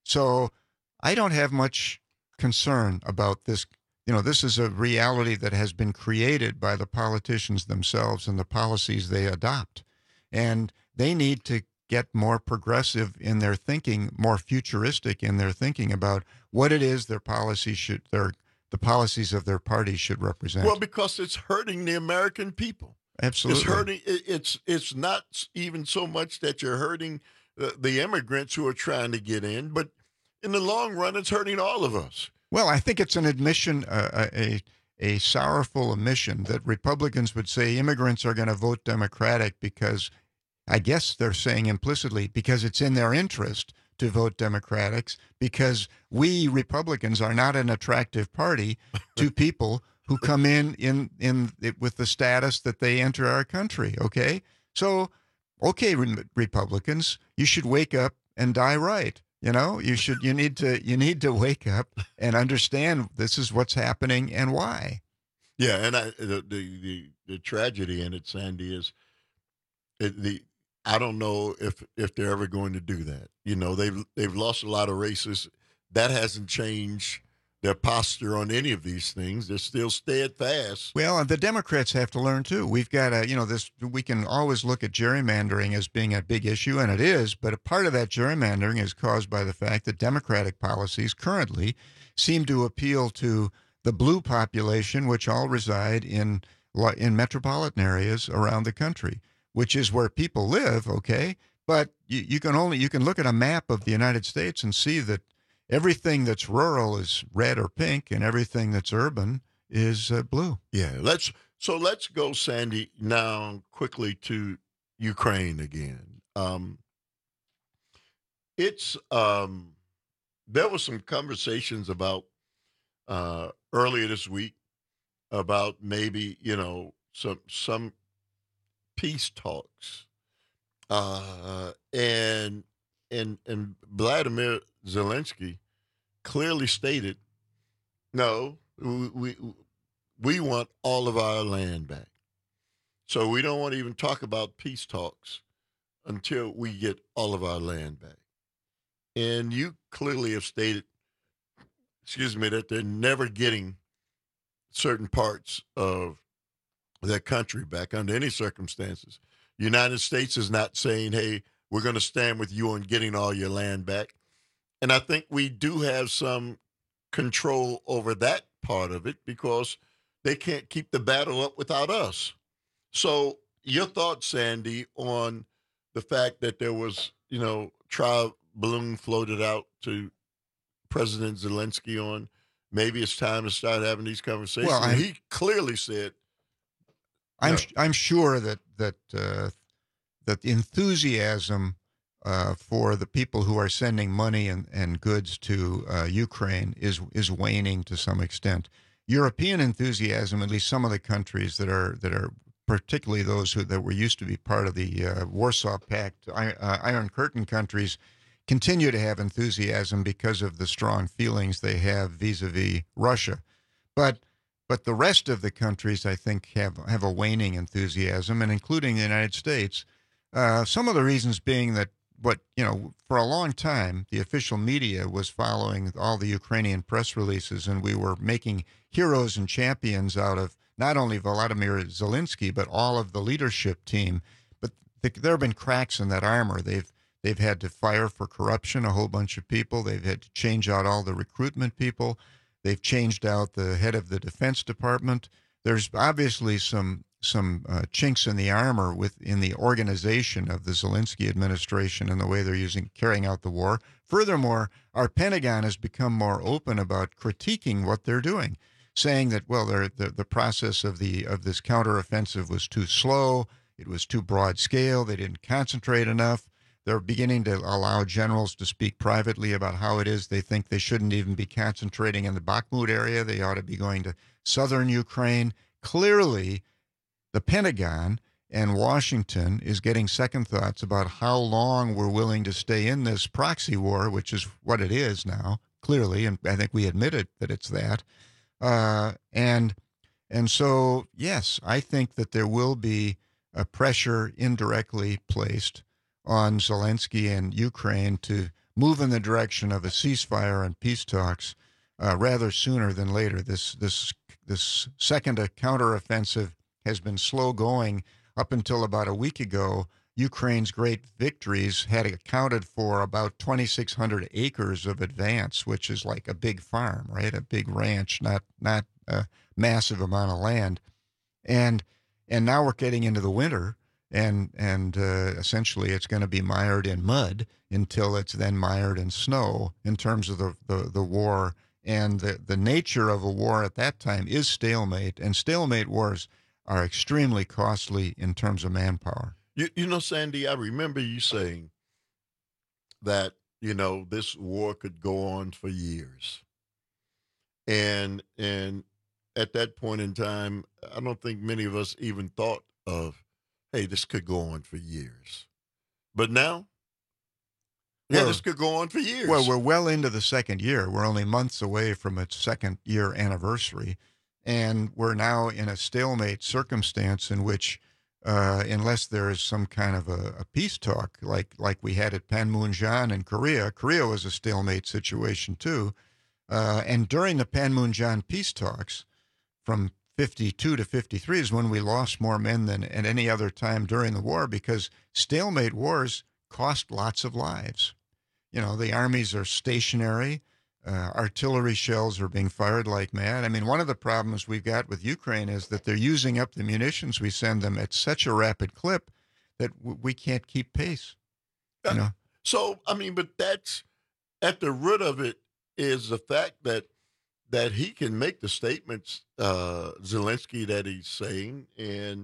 so I don't have much concern about this. You know, this is a reality that has been created by the politicians themselves and the policies they adopt, and they need to get more progressive in their thinking, more futuristic in their thinking about what it is their policies should their the policies of their party should represent. Well, because it's hurting the American people. Absolutely. It's hurting. it- It's it's not even so much that you're hurting the, the immigrants who are trying to get in, but in the long run, it's hurting all of us. Well, I think it's an admission, uh, a a sorrowful admission that Republicans would say immigrants are going to vote Democratic because, I guess they're saying implicitly, because it's in their interest to vote Democrats, because we Republicans are not an attractive party to people who come in in in with the status that they enter our country. Okay, so okay, Re- Republicans, you should wake up and die right. You know, you should you need to you need to wake up and understand this is what's happening and why. Yeah, and I, the, the the the tragedy in it, Sandy, is it, the I don't know if if they're ever going to do that. You know, they've they've lost a lot of races. That hasn't changed their posture on any of these things. They're still steadfast. Well, and the Democrats have to learn too. We've got to, you know, this. We can always look at gerrymandering as being a big issue, and it is. But a part of that gerrymandering is caused by the fact that Democratic policies currently seem to appeal to the blue population, which all reside in lo- in metropolitan areas around the country, which is where people live. Okay, but you, you can only you can look at a map of the United States and see that everything that's rural is red or pink, and everything that's urban is uh, blue. Yeah, let's so let's go, Sandy, now quickly to Ukraine again. Um, it's um, there was some conversations about uh, earlier this week about maybe, you know, some some peace talks. Uh, and and and Vladimir Zelensky clearly stated, no, we, we we want all of our land back. So we don't want to even talk about peace talks until we get all of our land back. And you clearly have stated, excuse me, that they're never getting certain parts of their country back under any circumstances. United States is not saying, hey, we're going to stand with you on getting all your land back. And I think we do have some control over that part of it because they can't keep the battle up without us. So your thoughts, Sandy, on the fact that there was, you know, trial balloon floated out to President Zelensky on maybe it's time to start having these conversations. Well, I'm, he clearly said, "I'm no. I'm sure that that uh, that the enthusiasm uh, for the people who are sending money and, and goods to uh, Ukraine is is waning to some extent. European enthusiasm, at least some of the countries that are that are particularly those who that were used to be part of the uh, Warsaw Pact, uh, Iron Curtain countries, continue to have enthusiasm because of the strong feelings they have vis-a-vis Russia. But but the rest of the countries, I think, have, have a waning enthusiasm, and including the United States. Uh, some of the reasons being that what, you know, for a long time, the official media was following all the Ukrainian press releases, and we were making heroes and champions out of not only Volodymyr Zelensky, but all of the leadership team. But th- there have been cracks in that armor. They've They've had to fire for corruption a whole bunch of people. They've had to change out all the recruitment people. They've changed out the head of the Defense Department. There's obviously some some uh, chinks in the armor within the organization of the Zelensky administration and the way they're using carrying out the war. Furthermore, our Pentagon has become more open about critiquing what they're doing, saying that, well, the the process of the of this counteroffensive was too slow. It was too broad scale. They didn't concentrate enough. They're beginning to allow generals to speak privately about how it is they think they shouldn't even be concentrating in the Bakhmut area. They ought to be going to southern Ukraine. Clearly, the Pentagon and Washington is getting second thoughts about how long we're willing to stay in this proxy war, which is what it is now, clearly, and I think we admitted that it's that. Uh, and and so, yes, I think that there will be a pressure indirectly placed on Zelensky and Ukraine to move in the direction of a ceasefire and peace talks uh, rather sooner than later. This this this second counteroffensive has been slow going up until about a week ago. Ukraine's great victories had accounted for about twenty-six hundred acres of advance, which is like a big farm, right? A big ranch, not not a massive amount of land. And and now we're getting into the winter. And and uh, essentially it's going to be mired in mud until it's then mired in snow in terms of the, the, the war. And the, the nature of a war at that time is stalemate. And stalemate wars are extremely costly in terms of manpower. You, you know, Sandy, I remember you saying that, you know, this war could go on for years. And and at that point in time, I don't think many of us even thought of, hey, this could go on for years. But now, yeah, well, this could go on for years. Well, we're well into the second year. We're only months away from its second year anniversary. And we're now in a stalemate circumstance in which, uh, unless there is some kind of a, a peace talk like, like we had at Panmunjom in Korea, Korea was a stalemate situation too. Uh, and during the Panmunjom peace talks, from fifty-two to fifty-three is when we lost more men than at any other time during the war, because stalemate wars cost lots of lives. You know, the armies are stationary. Uh, artillery shells are being fired like mad. I mean, one of the problems we've got with Ukraine is that they're using up the munitions we send them at such a rapid clip that w- we can't keep pace. You know? So, I mean, but that's at the root of it is the fact that that he can make the statements, uh, Zelensky, that he's saying, and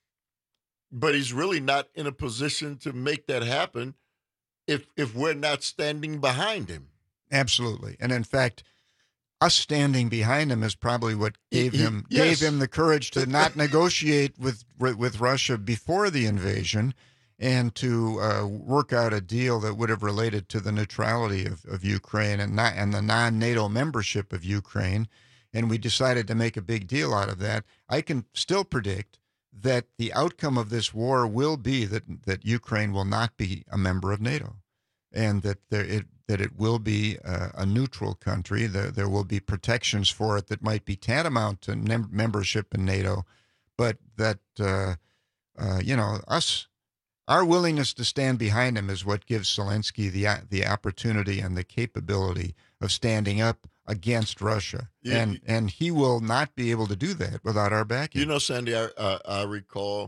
but he's really not in a position to make that happen if if we're not standing behind him. Absolutely. And in fact, us standing behind him is probably what gave He- him yes. gave him the courage to not negotiate with with Russia before the invasion, and to uh, work out a deal that would have related to the neutrality of, of Ukraine and not and the non-NATO membership of Ukraine. And we decided to make a big deal out of that. I can still predict that the outcome of this war will be that that Ukraine will not be a member of NATO, and that there it that it will be uh, a neutral country. There, there will be protections for it that might be tantamount to mem- membership in NATO, but that, uh, uh, you know, us, our willingness to stand behind him is what gives Zelensky the the opportunity and the capability of standing up against Russia. Yeah, and you- and he will not be able to do that without our backing. You know, Sandy, I, uh, I recall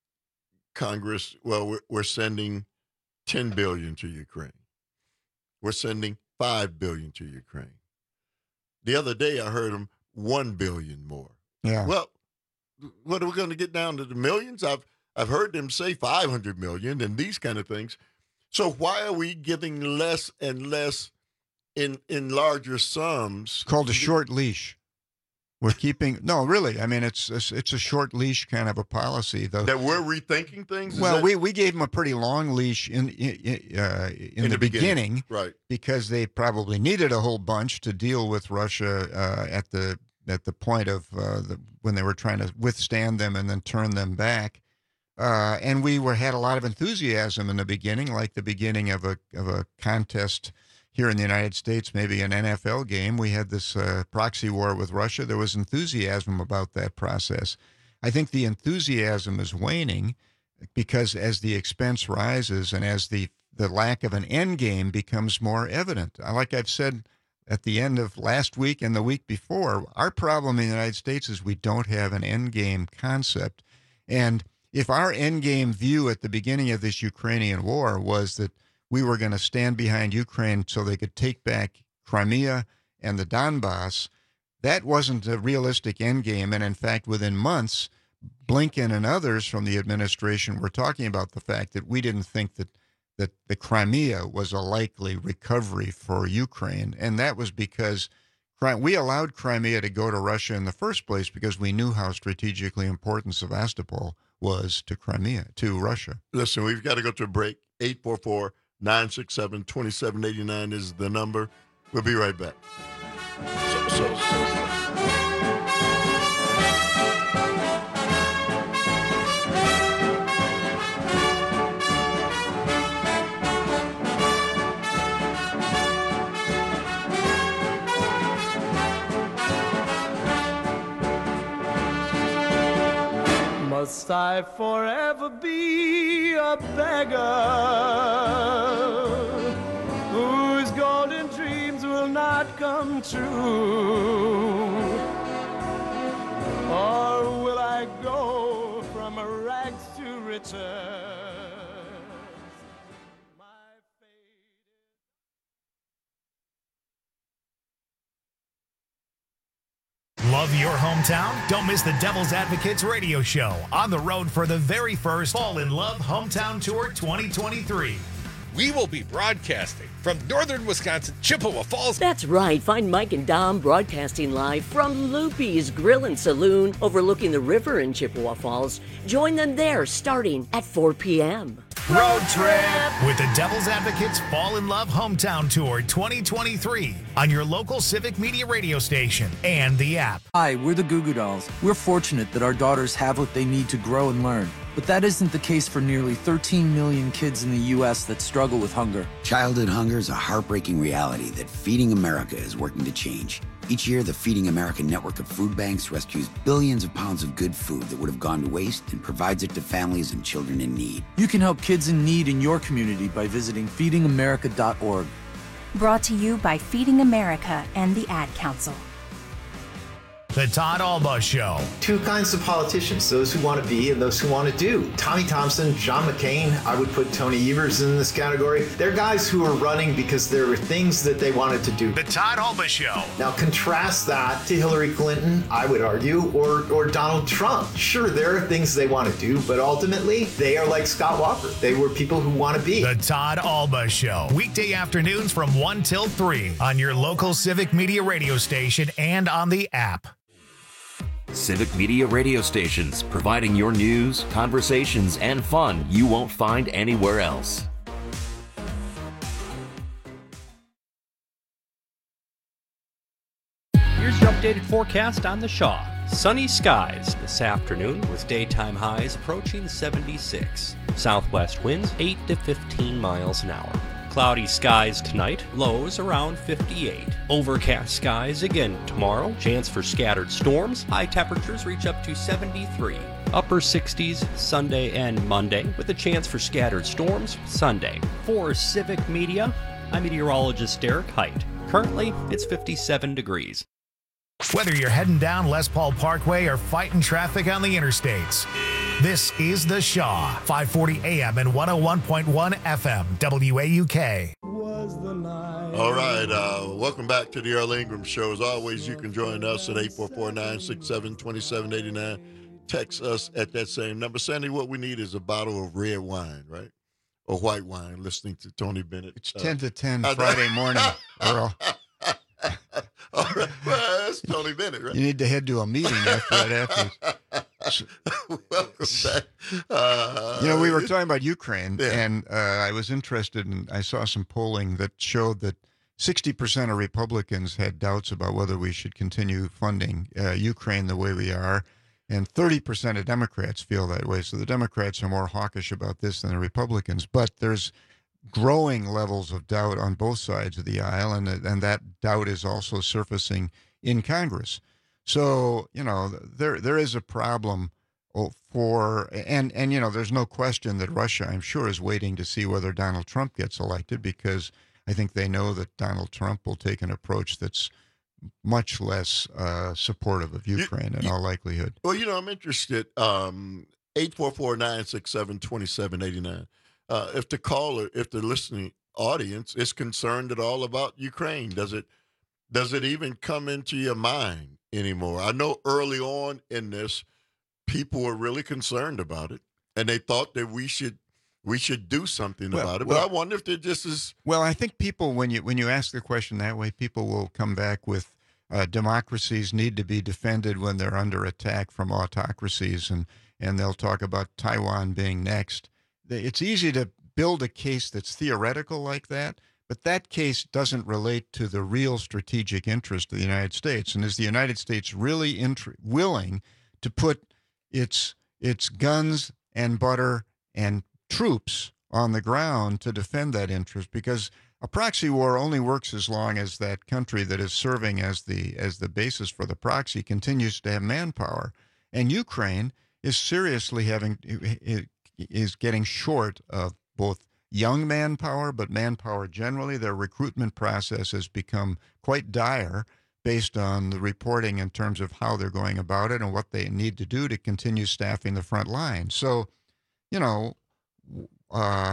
Congress, well, we're, we're sending ten billion dollars to Ukraine. We're sending five billion dollars to Ukraine. The other day, I heard them one billion dollars more. Yeah. Well, what are we going to get down to the millions? I've I've heard them say five hundred million dollars and these kind of things. So why are we giving less and less in in larger sums? It's called a short leash. We're keeping no, really. I mean, it's it's, it's a short leash kind of a policy, though. That we're rethinking things. Is Well, that- we, we gave them a pretty long leash in in, uh, in, In the, the beginning, beginning, right? Because they probably needed a whole bunch to deal with Russia uh, at the at the point of uh, the, when they were trying to withstand them and then turn them back. Uh, and we were had a lot of enthusiasm in the beginning, like the beginning of a of a contest here in the United States, maybe an N F L game. We had this uh, proxy war with Russia. There was enthusiasm about that process. I think the enthusiasm is waning because as the expense rises and as the, the lack of an end game becomes more evident. Like I've said at the end of last week and the week before, our problem in the United States is we don't have an end game concept. And if our end game view at the beginning of this Ukrainian war was that we were going to stand behind Ukraine so they could take back Crimea and the Donbass, that wasn't a realistic end game. And in fact, within months, Blinken and others from the administration were talking about the fact that we didn't think that, that the Crimea was a likely recovery for Ukraine. And that was because Cri- we allowed Crimea to go to Russia in the first place because we knew how strategically important Sevastopol was to Crimea, to Russia. Listen, we've got to go to a break. eight four four, nine six seven, two seven eight nine is the number. We'll be right back. So, so, so. Must I forever be a beggar whose golden dreams will not come true? Or will I go from rags to riches? Love your hometown? Don't miss the Devil's Advocates radio show on the road for the very first Fall in Love Hometown Tour twenty twenty-three. We will be broadcasting from northern Wisconsin, Chippewa Falls. That's right. Find Mike and Dom broadcasting live from Loopy's Grill and Saloon overlooking the river in Chippewa Falls. Join them there starting at four p.m. Road trip with the Devil's Advocates Fall in Love Hometown Tour twenty twenty-three on your local Civic Media radio station and the app. Hi, we're the Goo Goo Dolls. We're fortunate that our daughters have what they need to grow and learn. But that isn't the case for nearly thirteen million kids in the U S that struggle with hunger. Childhood hunger is a heartbreaking reality that Feeding America is working to change. Each year, the Feeding America network of food banks rescues billions of pounds of good food that would have gone to waste and provides it to families and children in need. You can help kids in need in your community by visiting feeding america dot org. Brought to you by Feeding America and the Ad Council. The Todd Alba Show. Two kinds of politicians, those who want to be and those who want to do. Tommy Thompson, John McCain, I would put Tony Evers in this category. They're guys who are running because there were things that they wanted to do. The Todd Alba Show. Now contrast that to Hillary Clinton, I would argue, or, or Donald Trump. Sure, there are things they want to do, but ultimately, they are like Scott Walker. They were people who want to be. The Todd Alba Show. Weekday afternoons from one till three on your local Civic Media radio station and on the app. Civic Media radio stations, providing your news, conversations, and fun you won't find anywhere else. Here's your updated forecast on the Shaw. Sunny skies this afternoon with daytime highs approaching seventy-six. Southwest winds eight to fifteen miles an hour. Cloudy skies tonight, lows around fifty-eight. Overcast skies again tomorrow, chance for scattered storms. High temperatures reach up to seventy-three. Upper sixties Sunday and Monday with a chance for scattered storms Sunday. For Civic Media, I'm meteorologist Derek Height. Currently, it's fifty-seven degrees. Whether you're heading down Les Paul Parkway or fighting traffic on the interstates, this is The Shaw, five forty A M and one oh one point one F M, W A U K. All right, uh, welcome back to the Earl Ingram Show. As always, you can join us at eight four four, nine six seven, two seven eight nine. Text us at that same number. Sandy, what we need is a bottle of red wine, right? Or white wine, listening to Tony Bennett. It's uh, ten to ten Friday morning, Earl. All right, well, that's Tony Bennett, right? You need to head to a meeting after that. After. Welcome back. Uh, you know, we were talking about Ukraine, yeah. and uh, I was interested in, I saw some polling that showed that sixty percent of Republicans had doubts about whether we should continue funding uh, Ukraine the way we are, and thirty percent of Democrats feel that way. So the Democrats are more hawkish about this than the Republicans, but there's growing levels of doubt on both sides of the aisle, and and that doubt is also surfacing in Congress. So, you know, there there is a problem for, and, and, you know, there's no question that Russia, I'm sure, is waiting to see whether Donald Trump gets elected, because I think they know that Donald Trump will take an approach that's much less uh, supportive of Ukraine you, in you, all likelihood. Well, you know, I'm interested. Um, eight four four, nine six seven, two seven eight nine. Uh, if the caller, if the listening audience is concerned at all about Ukraine, does it does it even come into your mind anymore? I know early on in this, people were really concerned about it, and they thought that we should we should do something well, about it. But well, I wonder if they're just as well. I think people, when you when you ask the question that way, people will come back with uh, democracies need to be defended when they're under attack from autocracies, and and they'll talk about Taiwan being next. It's easy to build a case that's theoretical like that, but that case doesn't relate to the real strategic interest of the United States. And is the United States really int- willing to put its its guns and butter and troops on the ground to defend that interest? Because a proxy war only works as long as that country that is serving as the as the basis for the proxy continues to have manpower. And Ukraine is seriously having is getting short of both young manpower, but manpower generally. Their recruitment process has become quite dire based on the reporting in terms of how they're going about it and what they need to do to continue staffing the front line. So, you know, uh,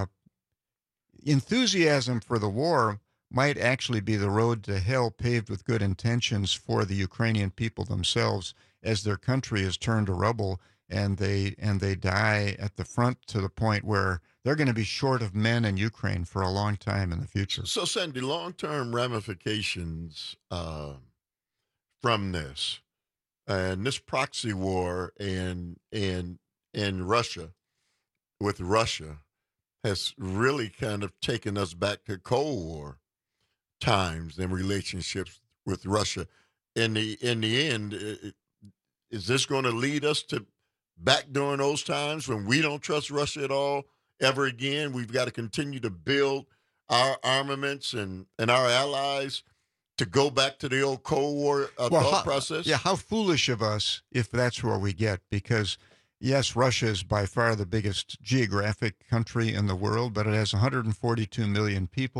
enthusiasm for the war might actually be the road to hell paved with good intentions for the Ukrainian people themselves as their country is turned to rubble and they and they die at the front to the point where they're going to be short of men in Ukraine for a long time in the future. So, Sandy, long-term ramifications uh, from this and this proxy war and and in Russia with Russia has really kind of taken us back to Cold War times and relationships with Russia. In the in the end, it, is this going to lead us to back during those times when we don't trust Russia at all ever again? We've got to continue to build our armaments and, and our allies to go back to the old Cold War uh, well, thought how, process? Yeah, how foolish of us if that's where we get, because, yes, Russia is by far the biggest geographic country in the world, but it has one hundred forty-two million people.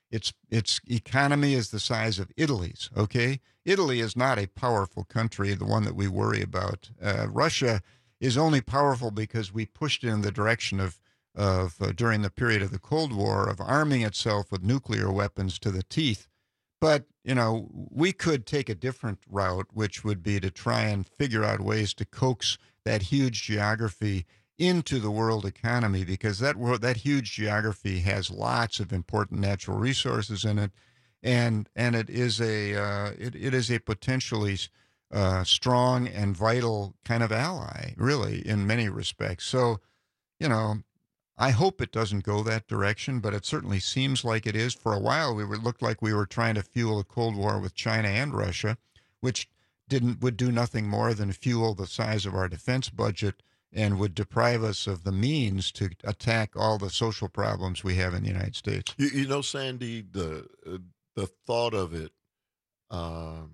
its its economy is the size of Italy's. Okay, Italy is not a powerful country, the one that we worry about. Uh, Russia is only powerful because we pushed it in the direction of of uh, during the period of the Cold War of arming itself with nuclear weapons to the teeth. But, you know, we could take a different route, which would be to try and figure out ways to coax that huge geography into the world economy, because that world, that huge geography has lots of important natural resources in it, and and it is a uh, it, it is a potentially uh, strong and vital kind of ally, really, in many respects. So, you know, I hope it doesn't go that direction, but it certainly seems like it is. For a while, we were looked like we were trying to fuel a Cold War with China and Russia, which didn't would do nothing more than fuel the size of our defense budget and would deprive us of the means to attack all the social problems we have in the United States. You, you know, Sandy, the uh, the thought of it, um,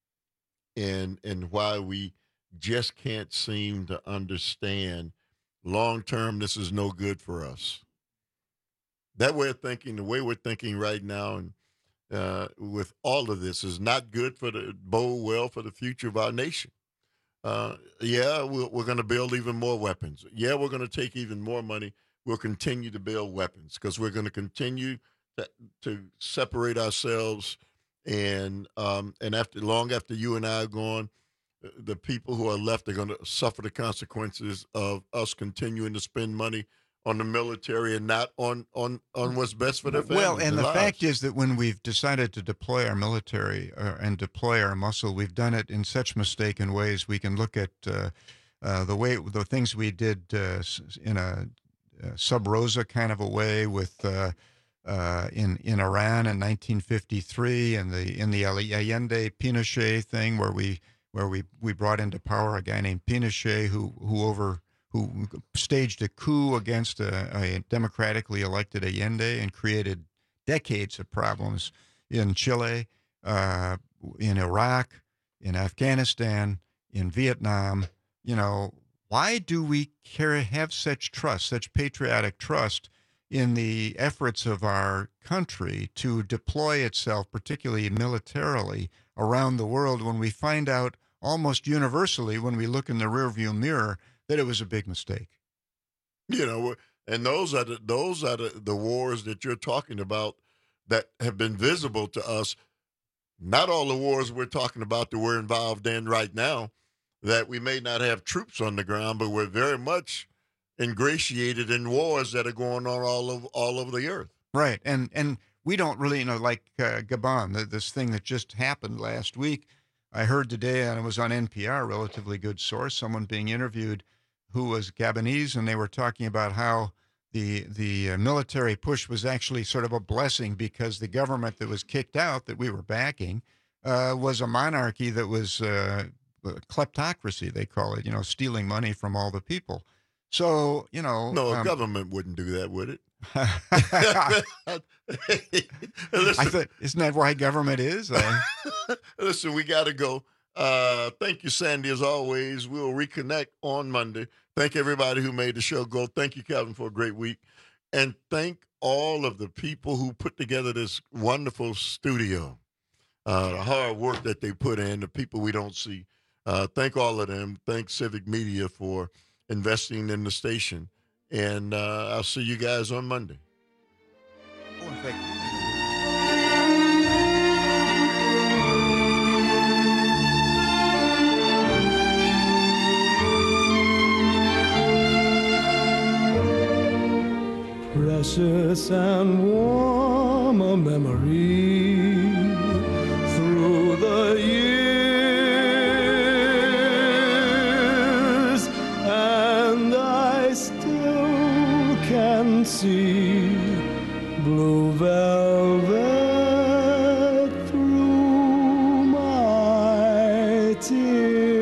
and and why we just can't seem to understand long term, this is no good for us. That way of thinking, the way we're thinking right now, and uh, with all of this, is not good for the bode well for the future of our nation. Uh, yeah, we're, we're going to build even more weapons. Yeah, we're going to take even more money. We'll continue to build weapons because we're going to continue to, to separate ourselves. And um, and after long after you and I are gone, the people who are left are going to suffer the consequences of us continuing to spend money on the military and not on on, on what's best for their families. Well, and the lives. fact is that when we've decided to deploy our military uh, and deploy our muscle, we've done it in such mistaken ways. We can look at uh, uh, the way the things we did uh, in a, a sub rosa kind of a way with uh, uh, in in Iran in nineteen fifty-three, and the in the Allende Pinochet thing where we where we, we brought into power a guy named Pinochet who who over who staged a coup against a, a democratically elected Allende and created decades of problems in Chile, uh, in Iraq, in Afghanistan, in Vietnam. You know, why do we care, have such trust, such patriotic trust in the efforts of our country to deploy itself, particularly militarily, around the world when we find out almost universally when we look in the rearview mirror that it was a big mistake? You know, and those are the, those are the, the wars that you're talking about that have been visible to us. Not all the wars we're talking about that we're involved in right now, that we may not have troops on the ground, but we're very much ingratiated in wars that are going on all over all over the earth. Right, and and we don't really, you know, like uh, Gabon, the, this thing that just happened last week. I heard today, and it was on N P R, a relatively good source, someone being interviewed who was Gabonese, and they were talking about how the the uh, military push was actually sort of a blessing because the government that was kicked out, that we were backing, uh, was a monarchy that was uh, kleptocracy, they call it, you know, stealing money from all the people. So, you know. No, a um, government wouldn't do that, would it? Listen, I thought, isn't that why government is? I... Listen, we got to go. Uh, thank you, Sandy, as always. We'll reconnect on Monday. Thank everybody who made the show go. Thank you, Calvin, for a great week. And thank all of the people who put together this wonderful studio, uh, the hard work that they put in, the people we don't see. Uh, thank all of them. Thank Civic Media for investing in the station. And uh, I'll see you guys on Monday. Oh, in fact, precious and warm a memory through the years, and I still can see blue velvet through my tears.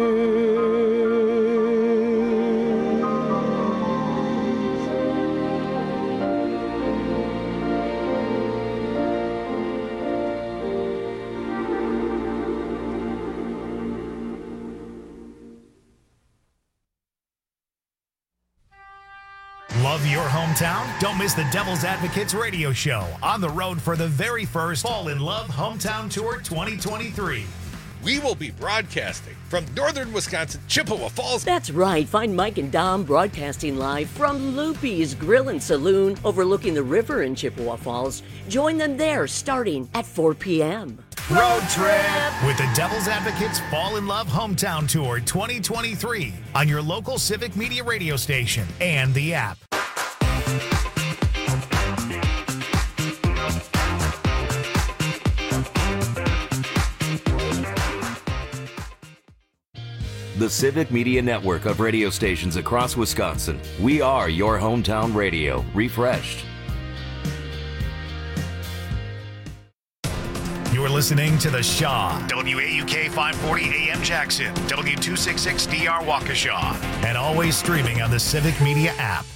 Love your hometown? Don't miss the Devil's Advocates radio show on the road for the very first Fall in Love Hometown Tour twenty twenty-three. We will be broadcasting from northern Wisconsin, Chippewa Falls. That's right. Find Mike and Dom broadcasting live from Loopy's Grill and Saloon overlooking the river in Chippewa Falls. Join them there starting at four p.m. Road trip with the Devil's Advocates Fall in Love Hometown Tour twenty twenty-three on your local Civic Media radio station and the app. The Civic Media Network of radio stations across Wisconsin. We are your hometown radio, refreshed. You're listening to The Shaw, W A U K five forty A M Jackson, W two sixty-six D R Waukesha, and always streaming on the Civic Media app.